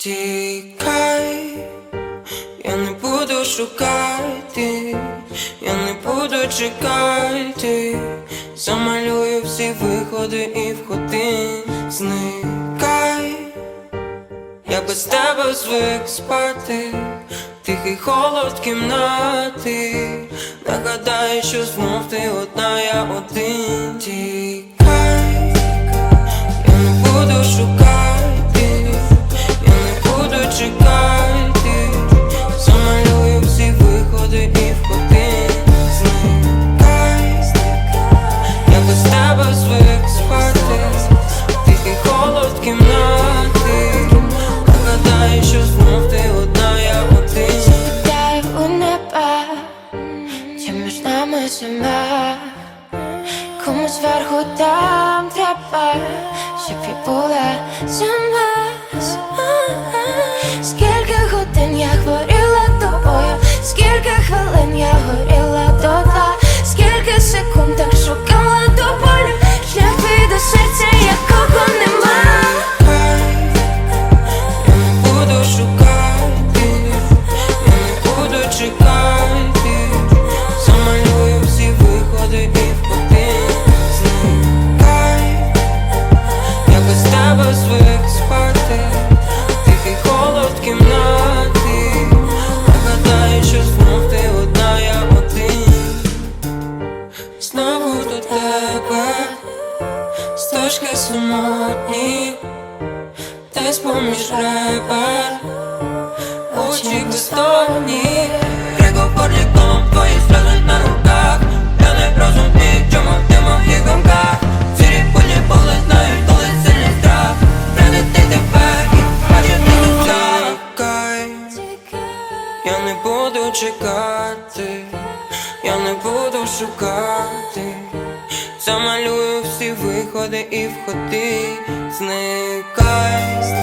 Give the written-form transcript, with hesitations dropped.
Тікай, я не буду шукати, я не буду чекати, замалюю всі виходи і входи. Зникай, я без тебе звик спати, тихий холод кімнати. Нагадай, що знов ти одна, я один. Тікай, я не буду шукати, я не буду чекати, замалюю всі виходи і входи. Зникай, я без тебе звик спати, тихий холод кімнати. Нагадай, що знов ти одна, я один. Сідай у неба, чи між нами зима. Комусь зверху там треба, щоб я була сама. Скільки годин я хворіла тобою, скільки хвилин я горіла до дна, скільки секунд так шукала до болю, шлях твій до серця, якого нема. Я не буду шукати, я не буду чекати, замалюю всі виходи і входи. Зникай, я без тебе звик спати, тихий холод кімнати. Нагадай, що знов ти одна, я один. Знову до тебе, стежки самотні, десь поміж ребер, очі бездонні. Приговорні колом твої сльози на руках. Я не розумію, чому ти в моїх думках. Сірі пулі були, знають, коли сильний страх. Прилети тебе і бачити лиця. Тікай, я не буду чекати, я не буду шукати, замалюю всі виходи і входи. Зникай.